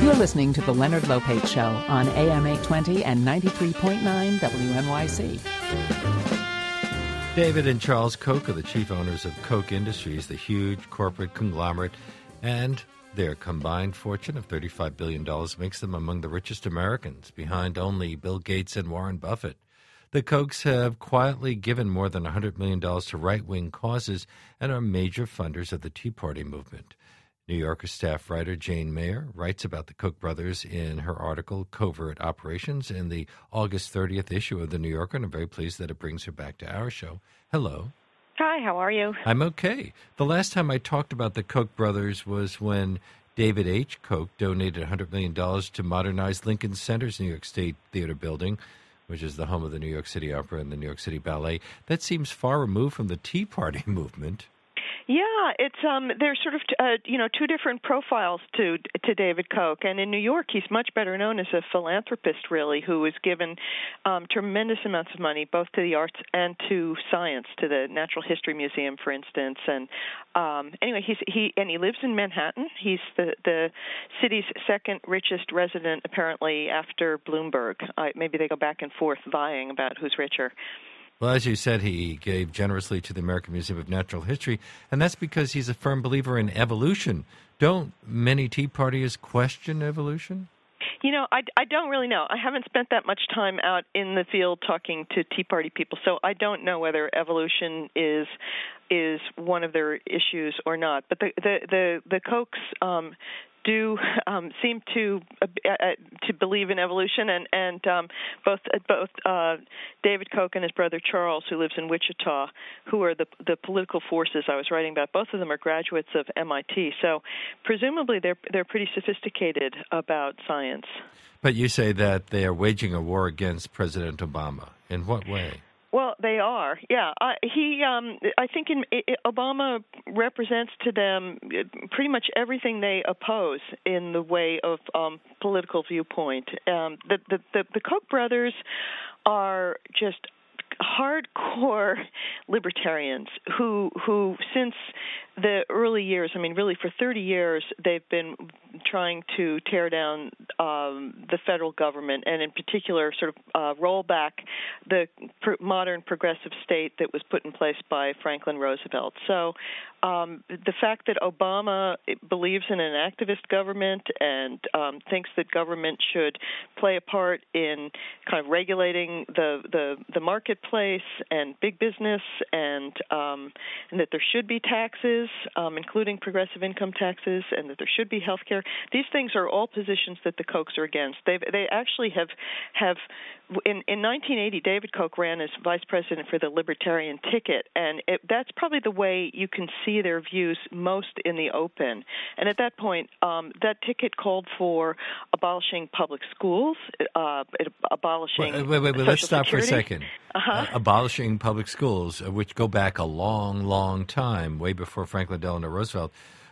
You're listening to The Leonard Lopate Show on AM 820 and 93.9 WNYC. David and Charles Koch are the chief owners of Koch Industries, the huge corporate conglomerate, and their combined fortune of $35 billion makes them among the richest Americans, behind only Bill Gates and Warren Buffett. The Kochs have quietly given more than $100 million to right-wing causes and are major funders of the Tea Party movement. New Yorker staff writer Jane Mayer writes about the Koch brothers in her article, Covert Operations, in the August 30th issue of The New Yorker, and I'm very pleased that it brings her back to our show. Hello. Hi, how are you? I'm okay. The last time I talked about the Koch brothers was when David H. Koch donated $100 million to modernize Lincoln Center's New York State Theater building, which is the home of the New York City Opera and the New York City Ballet. That seems far removed from the Tea Party movement. Yeah, it's there's sort of two different profiles to David Koch, and in New York he's much better known as a philanthropist, really, who has given tremendous amounts of money both to the arts and to science, to the Natural History Museum, for instance. And anyway, he lives in Manhattan. He's the city's second richest resident, apparently, after Bloomberg. Maybe they go back and forth vying about who's richer. Well, as you said, he gave generously to the American Museum of Natural History, and that's because he's a firm believer in evolution. Don't many Tea Partiers question evolution? You know, I don't really know. I haven't spent that much time out in the field talking to Tea Party people, so I don't know whether evolution is one of their issues or not. But the Kochs do seem to believe in evolution, and both David Koch and his brother Charles, who lives in Wichita, who are the political forces I was writing about, both of them are graduates of MIT. So presumably they're pretty sophisticated about science. But you say that they are waging a war against President Obama. In what way? Well, they are, yeah. I think Obama represents to them pretty much everything they oppose in the way of political viewpoint. The Koch brothers are just hardcore libertarians who since the early years, I mean, really for 30 years, they've been trying to tear down the federal government and in particular sort of roll back the modern progressive state that was put in place by Franklin Roosevelt. So the fact that Obama believes in an activist government and thinks that government should play a part in kind of regulating the marketplace and big business and that there should be taxes, including progressive income taxes, and that there should be health care. These things are all positions that the Kochs are against. They actually have in 1980, David Koch ran as vice president for the Libertarian ticket, and that's probably the way you can see their views most in the open. And at that point, that ticket called for abolishing public schools, abolishing wait, Social let's stop Security. for a second. Abolishing public schools, which go back a long, long time, way before Franklin Delano Roosevelt.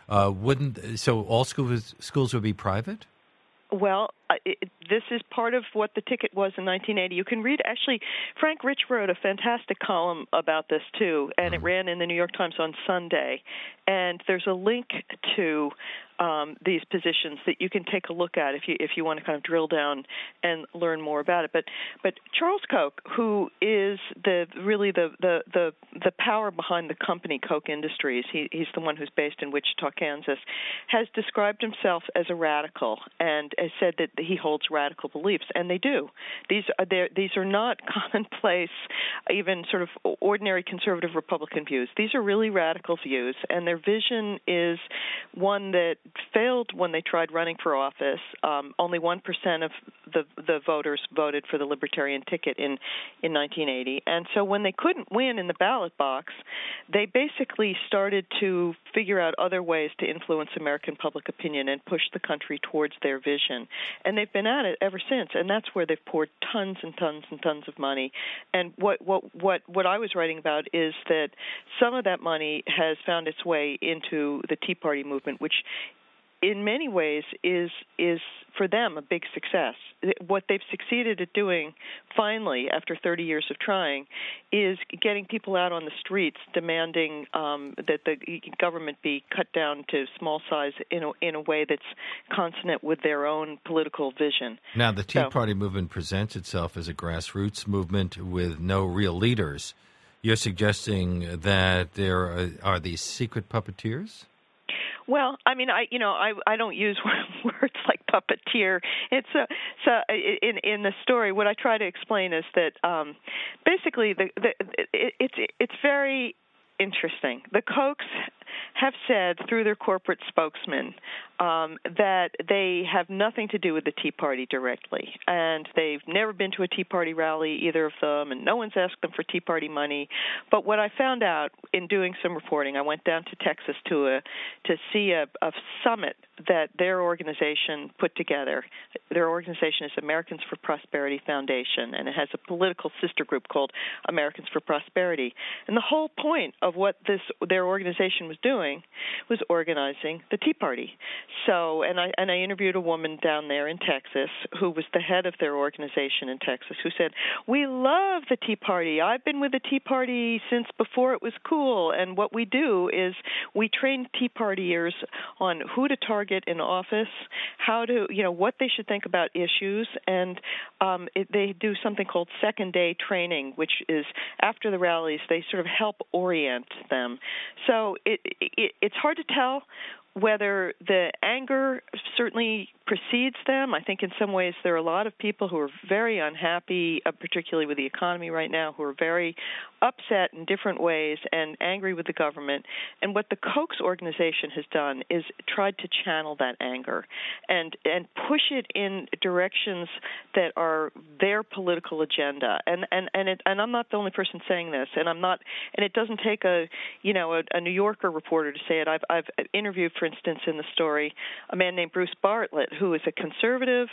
So all schools would be private? Well, this is part of what the ticket was in 1980. You can read, actually, Frank Rich wrote a fantastic column about this, too, and it ran in the New York Times on Sunday. And there's a link to these positions that you can take a look at if you want to kind of drill down and learn more about it. But Charles Koch, who is really the power behind the company Koch Industries, he's the one who's based in Wichita, Kansas, has described himself as a radical and has said that he holds radical beliefs, and they do. These are not commonplace, even sort of ordinary conservative Republican views. These are really radical views, and their vision is one that failed when they tried running for office. Only 1% of the voters voted for the Libertarian ticket in 1980. And so when they couldn't win in the ballot box, they basically started to figure out other ways to influence American public opinion and push the country towards their vision. And they've been at it ever since, and that's where they've poured tons and tons and tons of money. And what I was writing about is that some of that money has found its way into the Tea Party movement, which in many ways is for them a big success. What they've succeeded at doing finally after 30 years of trying is getting people out on the streets demanding that the government be cut down to small size in a way that's consonant with their own political vision. Now, the Tea Party movement presents itself as a grassroots movement with no real leaders. You're suggesting that there are these secret puppeteers? Well, I mean, I don't use words like puppeteer. It's in the story. What I try to explain is that basically it's very interesting. The Kochs have said through their corporate spokesman that they have nothing to do with the Tea Party directly, and they've never been to a Tea Party rally, either of them, and no one's asked them for Tea Party money. But what I found out in doing some reporting, I went down to Texas to see a summit that their organization put together. Their organization is Americans for Prosperity Foundation, and it has a political sister group called Americans for Prosperity. And the whole point of what their organization was doing was organizing the Tea Party. So, and I interviewed a woman down there in Texas who was the head of their organization in Texas, who said, "We love the Tea Party. I've been with the Tea Party since before it was cool, and what we do is we train Tea Partiers on who to target in office, how to, what they should think about issues, and they do something called second day training, which is after the rallies, they sort of help orient them." So it's hard to tell whether the anger certainly precedes them. I think in some ways there are a lot of people who are very unhappy, particularly with the economy right now, who are very upset in different ways and angry with the government. And what the Kochs organization has done is tried to channel that anger and push it in directions that are their political agenda. And I'm not the only person saying this, and it doesn't take a New Yorker reporter to say it. I've interviewed, for instance, in the story, a man named Bruce Bartlett, who is a conservative.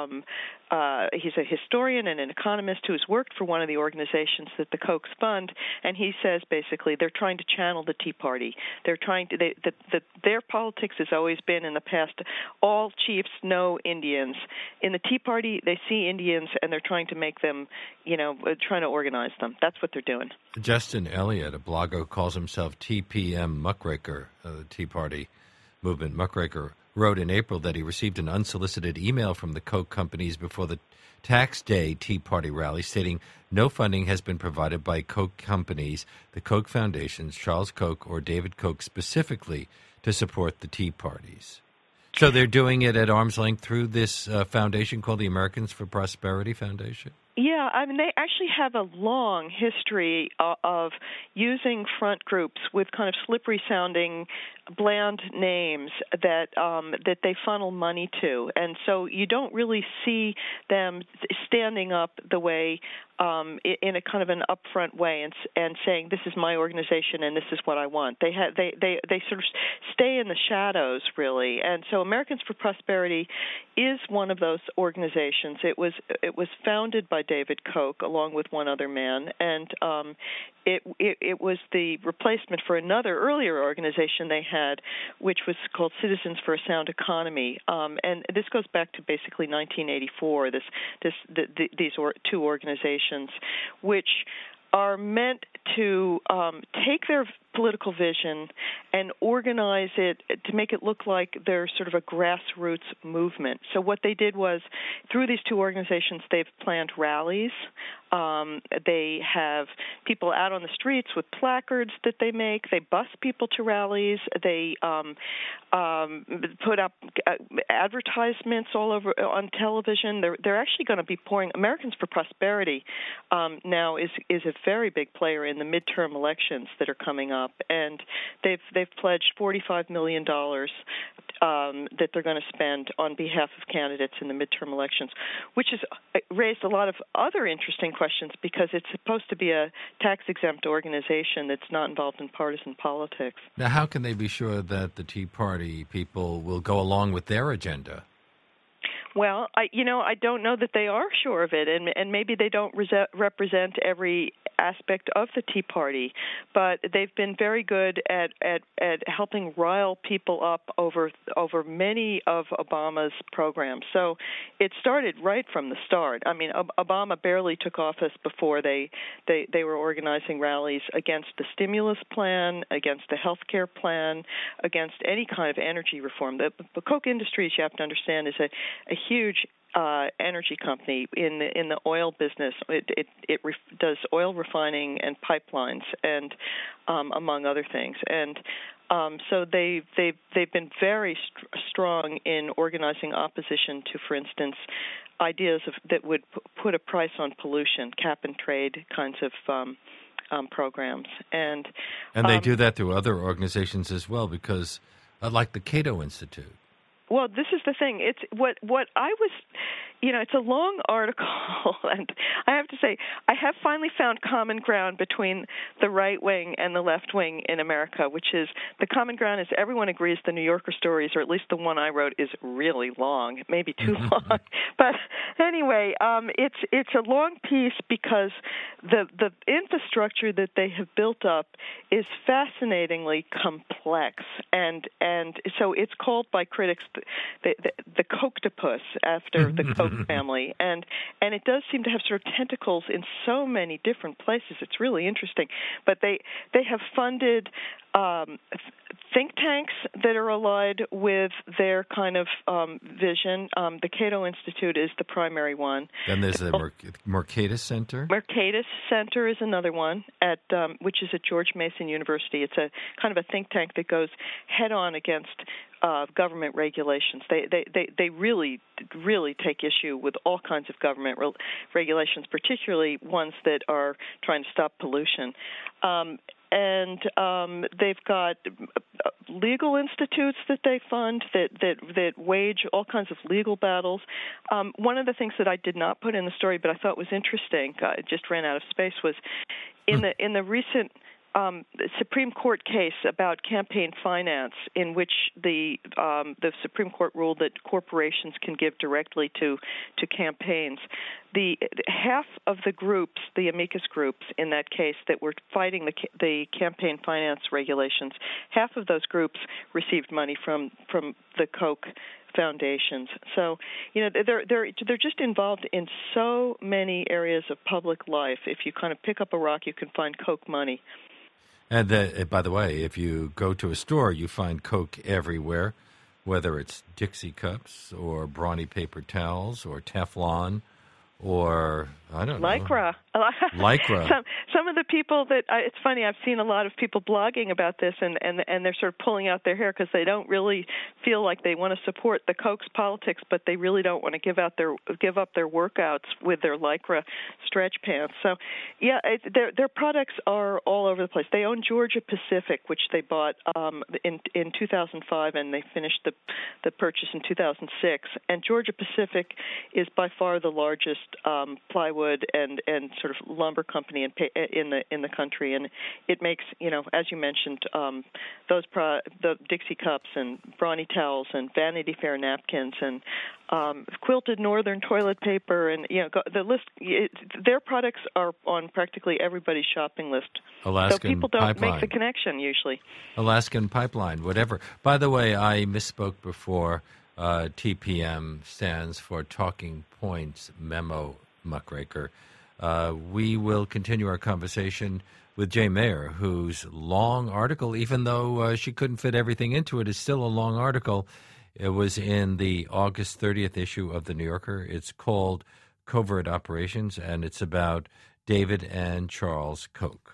He's a historian and an economist who has worked for one of the organizations that the Kochs fund, and he says basically they're trying to channel the Tea Party. They're trying to. Their politics has always been in the past, all chiefs know Indians. In the Tea Party, they see Indians and they're trying to make them, trying to organize them. That's what they're doing. Justin Elliott, a blogger who calls himself TPM Muckraker, the Tea Party movement muckraker, wrote in April that he received an unsolicited email from the Koch companies before the Tax Day Tea Party rally stating no funding has been provided by Koch companies, the Koch foundations, Charles Koch or David Koch specifically to support the Tea Parties. So they're doing it at arm's length through this foundation called the Americans for Prosperity Foundation? Yeah, I mean, they actually have a long history of using front groups with kind of slippery-sounding, bland names that they funnel money to, and so you don't really see them standing up the way in a kind of an upfront way and saying this is my organization and this is what I want. They sort of stay in the shadows, really, and so Americans for Prosperity is one of those organizations. It was founded by David Koch along with one other man, and it was the replacement for another earlier organization they had, which was called Citizens for a Sound Economy, and this goes back to basically 1984. These two organizations, which are meant to take their political vision and organize it to make it look like they're sort of a grassroots movement. So what they did was, through these two organizations, they've planned rallies. They have people out on the streets with placards that they make. They bus people to rallies. They put up advertisements all over on television. They're actually going to be pouring. Americans for Prosperity now is a very big player in the midterm elections that are coming up, and they've pledged $45 million that they're going to spend on behalf of candidates in the midterm elections, which has raised a lot of other interesting questions because it's supposed to be a tax-exempt organization that's not involved in partisan politics. Now, how can they be sure that the Tea Party people will go along with their agenda? Well, I don't know that they are sure of it, and maybe they don't represent every aspect of the Tea Party, but they've been very good at helping rile people up over many of Obama's programs. So it started right from the start. I mean, Obama barely took office before they were organizing rallies against the stimulus plan, against the health care plan, against any kind of energy reform. The Koch Industries, you have to understand, is a huge energy company in the oil business. It does oil refining and pipelines, and among other things. And so they've been very strong in organizing opposition to, for instance, ideas that would put a price on pollution, cap and trade kinds of programs. And they do that through other organizations as well, because like the Cato Institute. Well, this is the thing. It's what I was, it's a long article, and I have to say, I have finally found common ground between the right wing and the left wing in America, which is the common ground is everyone agrees the New Yorker stories, or at least the one I wrote, is really long, maybe too long. But anyway, it's a long piece because the infrastructure that they have built up is fascinatingly complex, and so it's called by critics the Kochtopus, after the Koch family, and it does seem to have sort of tentacles in so many different places. It's really interesting. But they have funded think tanks that are allied with their kind of vision. The Cato Institute is the primary one. Then there's the Mercatus Center. Mercatus Center is another one, which is at George Mason University. It's a kind of a think tank that goes head on against government regulations. They really take issue with all kinds of government regulations, particularly ones that are trying to stop pollution. And they've got legal institutes that they fund that wage all kinds of legal battles. One of the things that I did not put in the story, but I thought was interesting, it just ran out of space, was in the recent Supreme Court case about campaign finance, in which the Supreme Court ruled that corporations can give directly to campaigns. The half of the groups, the amicus groups in that case that were fighting the campaign finance regulations, half of those groups received money from the Koch foundations. So, they're just involved in so many areas of public life. If you kind of pick up a rock, you can find Koch money. And by the way, if you go to a store, you find Coke everywhere, whether it's Dixie cups or brawny paper towels or Teflon or, I don't know. Lycra. Some of the people that, it's funny, I've seen a lot of people blogging about this, and they're sort of pulling out their hair because they don't really feel like they want to support the Koch's politics, but they really don't want to give up their workouts with their Lycra stretch pants. So, yeah, their products are all over the place. They own Georgia Pacific, which they bought in 2005, and they finished the purchase in 2006. And Georgia Pacific is by far the largest plywood and sort of lumber company in the country, and it makes, as you mentioned, the Dixie cups and brawny towels and Vanity Fair napkins and quilted northern toilet paper, and the list. Their products are on practically everybody's shopping list. Alaskan so people don't Pipeline. Make the connection usually. Alaskan Pipeline, whatever. By the way, I misspoke before. TPM stands for Talking Points Memo Muckraker. We will continue our conversation with Jane Mayer, whose long article, even though she couldn't fit everything into it, is still a long article. It was in the August 30th issue of The New Yorker. It's called Covert Operations, and it's about David and Charles Koch.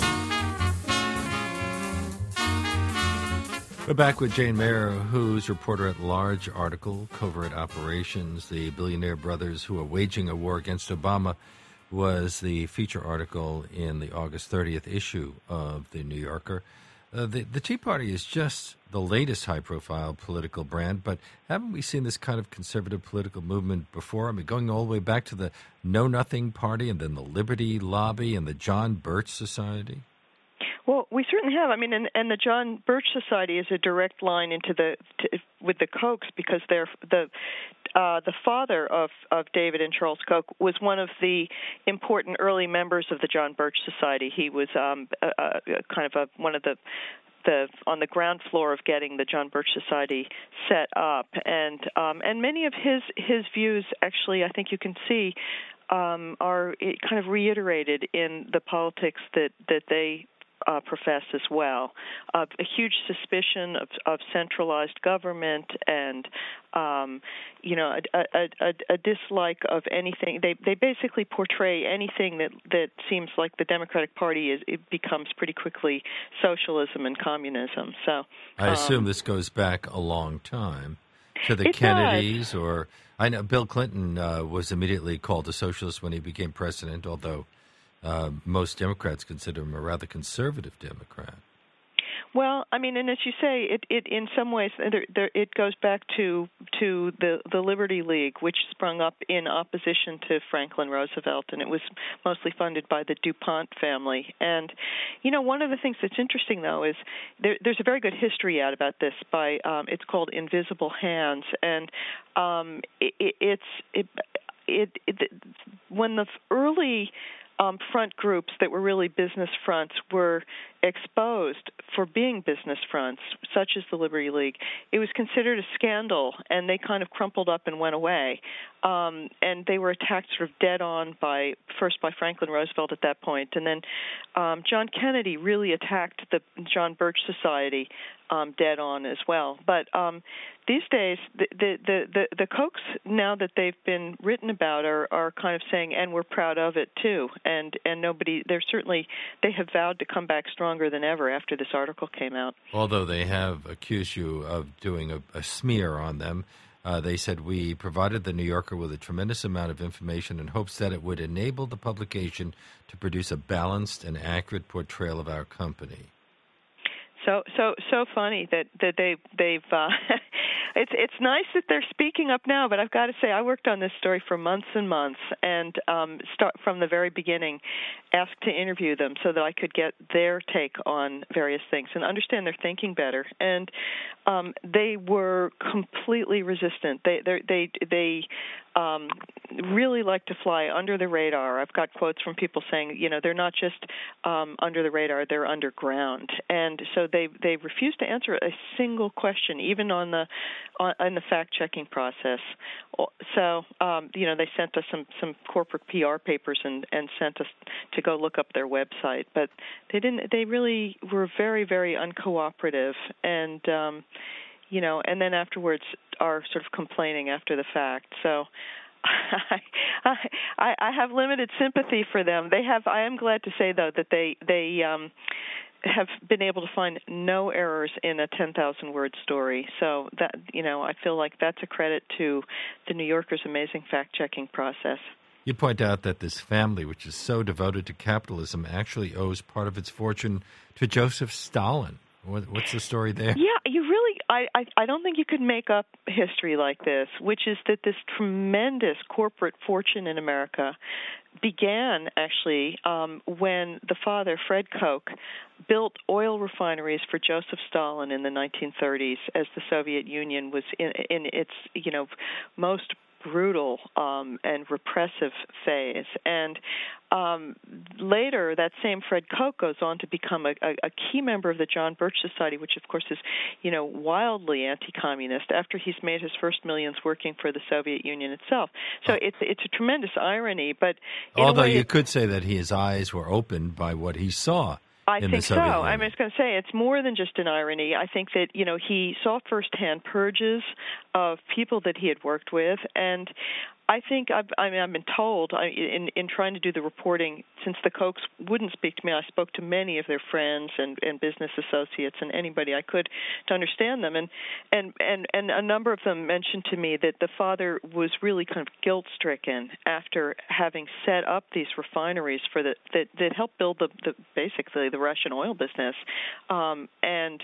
We're back with Jane Mayer, whose reporter-at-large article, Covert Operations, the billionaire brothers who are waging a war against Obama, was the feature article in the August 30th issue of The New Yorker. The Tea Party is just the latest high-profile political brand, but haven't we seen this kind of conservative political movement before? I mean, going all the way back to the Know Nothing Party and then the Liberty Lobby and the John Birch Society? Well, we certainly have. I mean, and the John Birch Society is a direct line into the Kochs because they're the father of David and Charles Koch was one of the important early members of the John Birch Society. He was one of the on the ground floor of getting the John Birch Society set up, and many of his views actually, I think you can see, are kind of reiterated in the politics that they profess as well. A huge suspicion of centralized government and a dislike of anything. They basically portray anything that seems like the Democratic Party it becomes pretty quickly socialism and communism. So I assume this goes back a long time to the it Kennedys, does. or I know Bill Clinton was immediately called a socialist when he became president, although most Democrats consider him a rather conservative Democrat. Well, I mean, and as you say, it in some ways it goes back to the Liberty League, which sprung up in opposition to Franklin Roosevelt, and it was mostly funded by the DuPont family. And one of the things that's interesting though is there's a very good history out about this by it's called Invisible Hands, and when the early front groups that were really business fronts were exposed for being business fronts, such as the Liberty League, it was considered a scandal, and they kind of crumpled up and went away. And they were attacked sort of dead on first by Franklin Roosevelt at that point, and then John Kennedy really attacked the John Birch Society dead on as well. But these days, the Kochs, now that they've been written about, are kind of saying, and we're proud of it too. And they have vowed to come back stronger than ever after this article came out. Although they have accused you of doing a smear on them, they said, we provided the New Yorker with a tremendous amount of information in hopes that it would enable the publication to produce a balanced and accurate portrayal of our company. So funny that they've it's nice that they're speaking up now, but I've got to say I worked on this story for months and months, and start from the very beginning, asked to interview them so that I could get their take on various things and understand their thinking better. And they were completely resistant. They really like to fly under the radar. I've got quotes from people saying, they're not just under the radar, they're underground. And so they refuse to answer a single question, even on the fact-checking process. So, they sent us some corporate PR papers and sent us to go look up their website. But they didn't. They really were very, very uncooperative, and and then afterwards are sort of complaining after the fact. So I have limited sympathy for them. I am glad to say though that they have been able to find no errors in a 10,000-word story. So that I feel like that's a credit to the New Yorker's amazing fact-checking process. You point out that this family, which is so devoted to capitalism, actually owes part of its fortune to Joseph Stalin. What's the story there? Yeah, you really. I don't think you could make up history like this, which is that this tremendous corporate fortune in America began actually when the father, Fred Koch, built oil refineries for Joseph Stalin in the 1930s as the Soviet Union was in its most brutal and repressive phase. And later, that same Fred Koch goes on to become a key member of the John Birch Society, which, of course, is, wildly anti-communist after he's made his first millions working for the Soviet Union itself. So it's a tremendous irony. But although you could say that his eyes were opened by what he saw. I think so. I was going to say it's more than just an irony. I think that, he saw firsthand purges of people that he had worked with, and I think I've been told in trying to do the reporting, since the Kochs wouldn't speak to me, I spoke to many of their friends and business associates and anybody I could to understand them, and a number of them mentioned to me that the father was really kind of guilt-stricken after having set up these refineries that helped build basically the Russian oil business,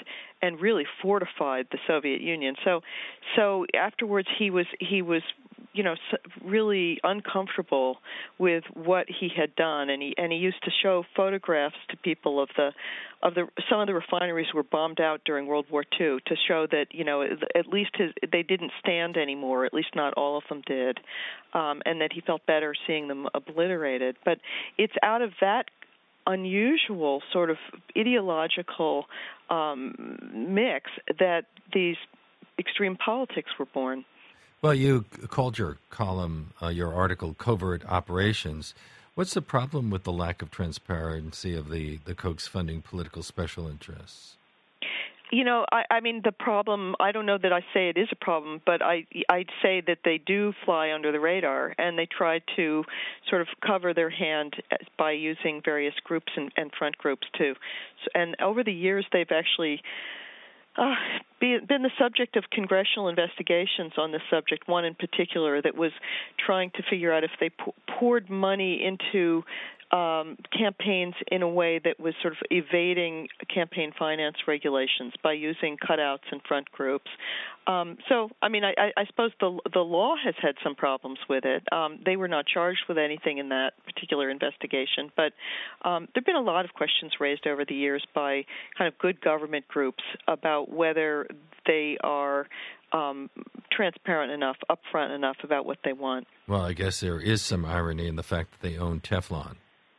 and really fortified the Soviet Union. So afterwards he was really uncomfortable with what he had done, and he used to show photographs to people of some of the refineries were bombed out during World War II to show that at least they didn't stand anymore, at least not all of them did, and that he felt better seeing them obliterated. But it's out of that unusual sort of ideological mix that these extreme politics were born. Well, you called your column, your article, Covert Operations. What's the problem with the lack of transparency of the Kochs funding political special interests? I mean, the problem, I don't know that I say it is a problem, but I'd say that they do fly under the radar, and they try to sort of cover their hand by using various groups and front groups, too. And over the years, they've actually been the subject of congressional investigations on this subject, one in particular that was trying to figure out if they poured money into campaigns in a way that was sort of evading campaign finance regulations by using cutouts and front groups. So, I mean, I suppose the law has had some problems with it. They were not charged with anything in that particular investigation, but there have been a lot of questions raised over the years by kind of good government groups about whether they are transparent enough, upfront enough about what they want. Well, I guess there is some irony in the fact that they own Teflon.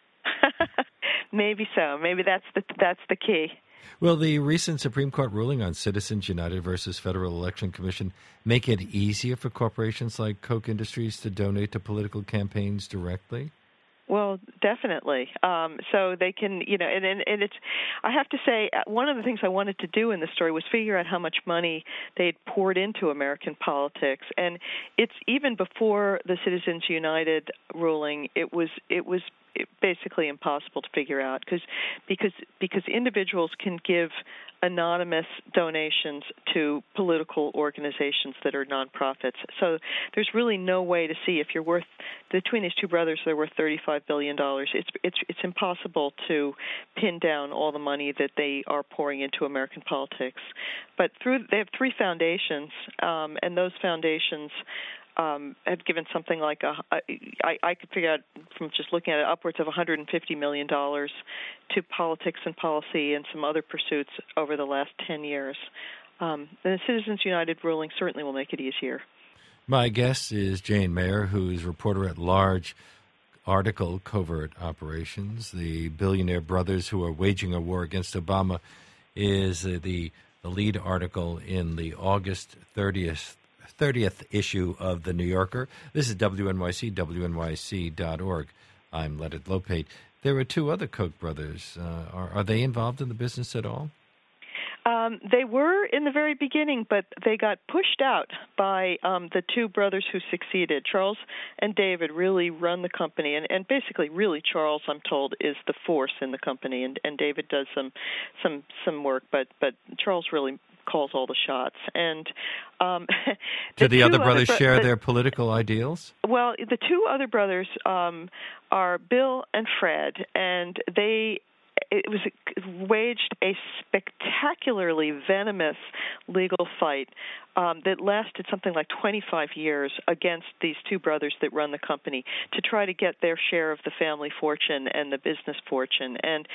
Maybe so. Maybe that's the key. Will the recent Supreme Court ruling on Citizens United versus Federal Election Commission make it easier for corporations like Koch Industries to donate to political campaigns directly? Well, definitely. So they can, and it's, I have to say, one of the things I wanted to do in this story was figure out how much money they had poured into American politics. And it's even before the Citizens United ruling, it was basically impossible to figure out because individuals can give anonymous donations to political organizations that are nonprofits. So there's really no way to see if you're worth, between these two brothers, they're worth $35 billion. It's impossible to pin down all the money that they are pouring into American politics. But they have three foundations, and those foundations have given something like I could figure out from just looking at it, upwards of $150 million to politics and policy and some other pursuits over the last 10 years. The Citizens United ruling certainly will make it easier. My guest is Jane Mayer, who is reporter at large, article Covert Operations. The billionaire brothers who are waging a war against Obama is the lead article in the August 30th issue of The New Yorker. This is WNYC, WNYC.org. I'm Leonard Lopate. There are two other Koch brothers. Are they involved in the business at all? They were in the very beginning, but they got pushed out by the two brothers who succeeded. Charles and David really run the company, and basically, really, Charles, I'm told, is the force in the company, and David does some work, but Charles really calls all the shots. And do the other brothers share their political ideals? Well, the two other brothers are Bill and Fred, and it was waged a spectacularly venomous legal fight that lasted something like 25 years against these two brothers that run the company to try to get their share of the family fortune and the business fortune. And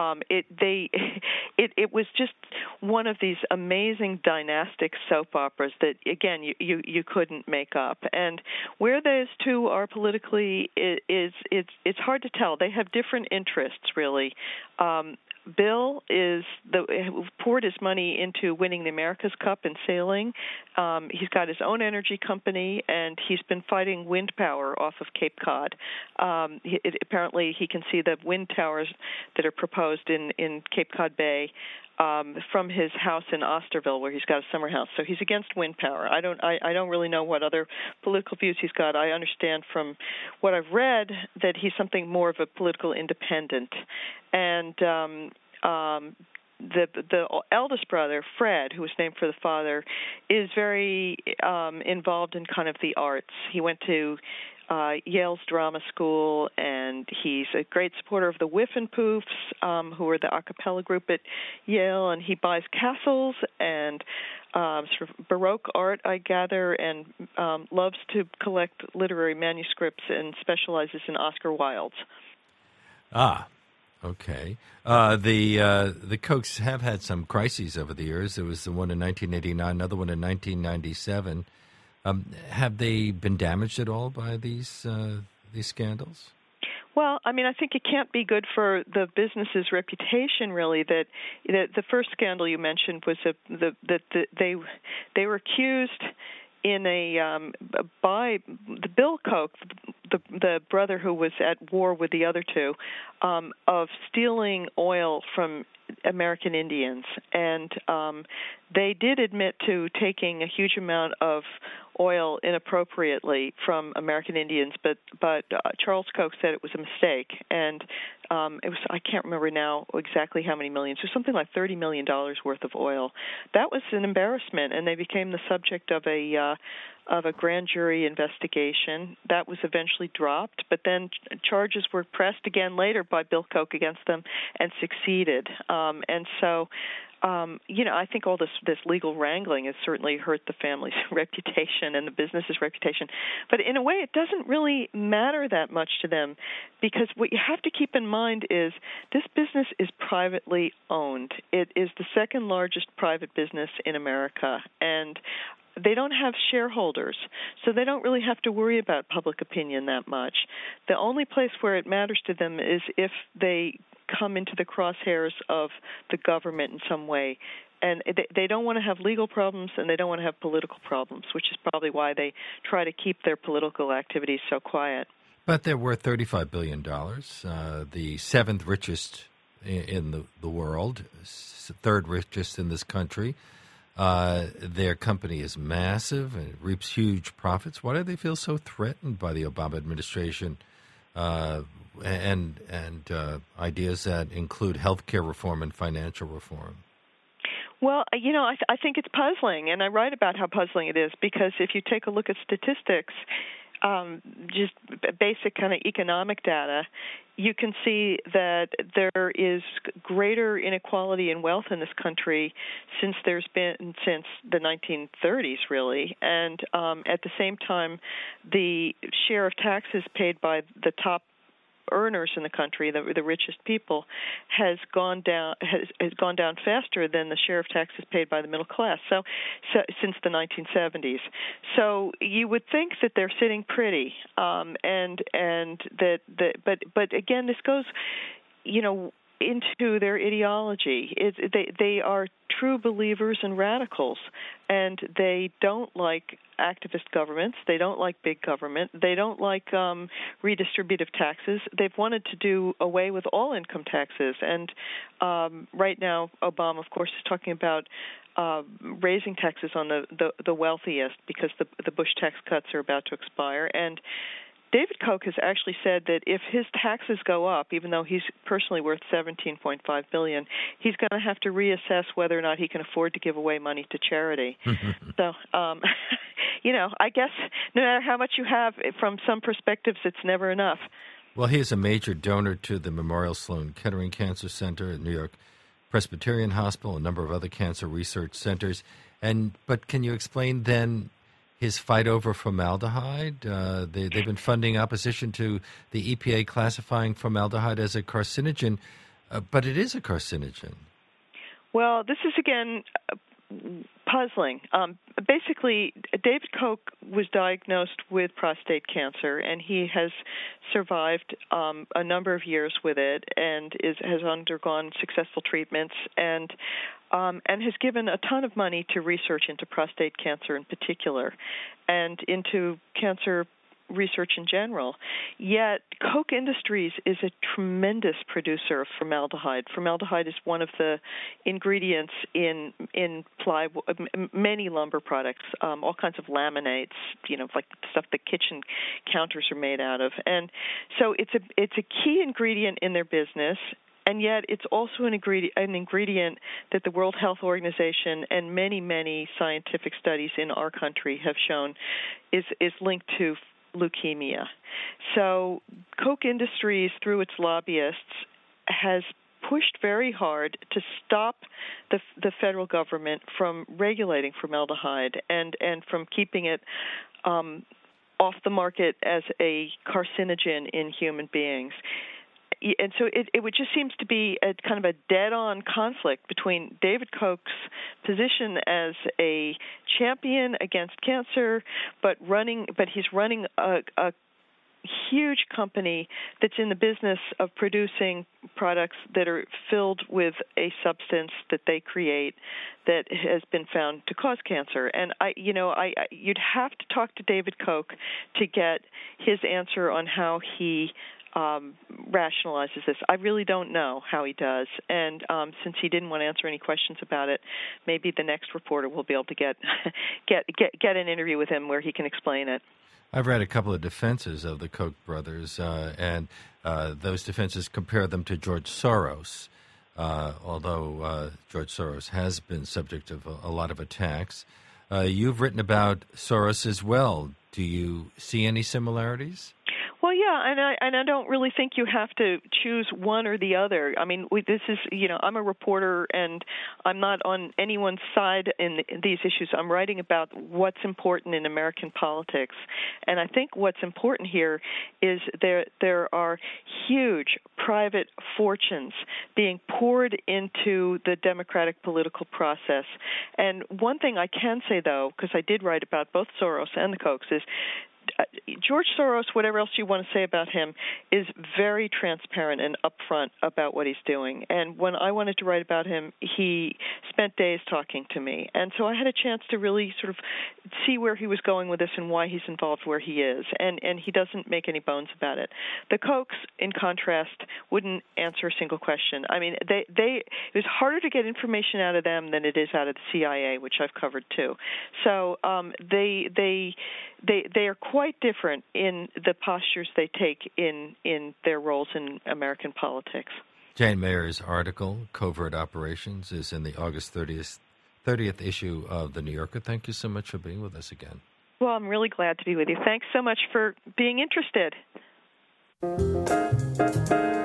it was just one of these amazing dynastic soap operas that, again, you couldn't make up. And where those two are politically it's hard to tell. They have different interests, really. Bill poured his money into winning the America's Cup in sailing. He's got his own energy company, and he's been fighting wind power off of Cape Cod. Apparently, he can see the wind towers that are proposed in Cape Cod Bay from his house in Osterville, where he's got a summer house. So he's against wind power. I don't really know what other political views he's got. I understand from what I've read that he's something more of a political independent. And the eldest brother, Fred, who was named for the father, is very involved in kind of the arts. He went to Yale's drama school, and he's a great supporter of the Whiffenpoofs, who are the a cappella group at Yale, and he buys castles and sort of Baroque art, I gather, and loves to collect literary manuscripts and specializes in Oscar Wilde's. Ah, okay. The Kochs have had some crises over the years. There was the one in 1989, another one in 1997. Have they been damaged at all by these scandals? Well, I mean, I think it can't be good for the business's reputation, really. That the first scandal you mentioned was that they were accused by the Bill Koch, the brother who was at war with the other two, of stealing oil from American Indians, and they did admit to taking a huge amount of oil inappropriately from American Indians, but Charles Koch said it was a mistake, and it was, I can't remember now exactly how many millions, it was something like $30 million worth of oil. That was an embarrassment, and they became the subject of a grand jury investigation. That was eventually dropped, but then charges were pressed again later by Bill Koch against them and succeeded. And so, I think all this legal wrangling has certainly hurt the family's reputation and the business's reputation. But in a way, it doesn't really matter that much to them, because what you have to keep in mind is this business is privately owned. It is the second largest private business in America, and they don't have shareholders, so they don't really have to worry about public opinion that much. The only place where it matters to them is if they come into the crosshairs of the government in some way. And they don't want to have legal problems, and they don't want to have political problems, which is probably why they try to keep their political activities so quiet. But they're worth $35 billion, the seventh richest in the world, third richest in this country. Their company is massive and it reaps huge profits. Why do they feel so threatened by the Obama administration and ideas that include health care reform and financial reform? Well, I think it's puzzling, and I write about how puzzling it is, because if you take a look at statistics, just basic kind of economic data, you can see that there is greater inequality in wealth in this country since the 1930s, really. And at the same time, the share of taxes paid by the top earners in the country, the richest people, has gone down faster than the share of taxes paid by the middle class. So since the 1970s. So you would think that they're sitting pretty, but again, this goes, into their ideology. They are true believers and radicals, and they don't like activist governments. They don't like big government. They don't like redistributive taxes. They've wanted to do away with all income taxes, and right now Obama, of course, is talking about raising taxes on the wealthiest, because the Bush tax cuts are about to expire. And David Koch has actually said that if his taxes go up, even though he's personally worth $17.5 billion, he's going to have to reassess whether or not he can afford to give away money to charity. So, I guess no matter how much you have, from some perspectives, it's never enough. Well, he is a major donor to the Memorial Sloan Kettering Cancer Center at New York Presbyterian Hospital, a number of other cancer research centers. But can you explain then his fight over formaldehyde? They've been funding opposition to the EPA classifying formaldehyde as a carcinogen, but it is a carcinogen. Well, this is, again, puzzling. Basically, David Koch was diagnosed with prostate cancer, and he has survived a number of years with it, and has undergone successful treatments, and has given a ton of money to research into prostate cancer in particular, and into cancer research in general. Yet Koch Industries is a tremendous producer of formaldehyde. Formaldehyde is one of the ingredients in plywood, many lumber products, all kinds of laminates, like stuff that kitchen counters are made out of. And so it's a key ingredient in their business. and yet it's also an ingredient that the World Health Organization and many, many scientific studies in our country have shown is linked to leukemia. So Koch Industries, through its lobbyists, has pushed very hard to stop the federal government from regulating formaldehyde and from keeping it off the market as a carcinogen in human beings. And so it would just seems to be a kind of a dead-on conflict between David Koch's position as a champion against cancer, but he's running a huge company that's in the business of producing products that are filled with a substance that they create that has been found to cause cancer. And you'd have to talk to David Koch to get his answer on how he rationalizes this. I really don't know how he does, and since he didn't want to answer any questions about it, maybe the next reporter will be able to get an interview with him where he can explain it. I've read a couple of defenses of the Koch brothers, and those defenses compare them to George Soros, although George Soros has been subject of a lot of attacks. You've written about Soros as well. Do you see any similarities? Well, yeah, and I don't really think you have to choose one or the other. I mean, this is, I'm a reporter, and I'm not on anyone's side in these issues. I'm writing about what's important in American politics, and I think what's important here is there are huge private fortunes being poured into the democratic political process. And one thing I can say, though, because I did write about both Soros and the Kochs, is George Soros, whatever else you want to say about him, is very transparent and upfront about what he's doing. And when I wanted to write about him, he spent days talking to me. And so I had a chance to really sort of see where he was going with this and why he's involved where he is. And he doesn't make any bones about it. The Kochs, in contrast, wouldn't answer a single question. I mean, it was harder to get information out of them than it is out of the CIA, which I've covered too. So they are quite different in the postures they take in their roles in American politics. Jane Mayer's article, Covert Operations, is in the August 30th issue of The New Yorker. Thank you so much for being with us again. Well, I'm really glad to be with you. Thanks so much for being interested.